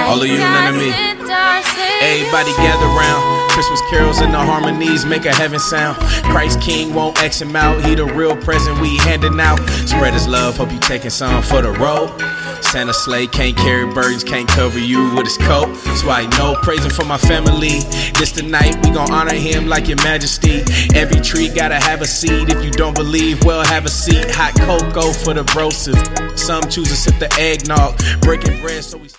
All of you, none of me. Everybody gather round. Christmas carols and the harmonies make a heaven sound. Christ King won't X him out. He the real present we handing out. Spread his love, hope you taking some for the road. Santa sleigh can't carry burdens, can't cover you with his coat. So I know, praising for my family. This the night we gon' honor him like your majesty. Every tree gotta have a seed. If you don't believe, well, have a seat. Hot cocoa for the brosive. Some choose to sip the eggnog, breaking bread so we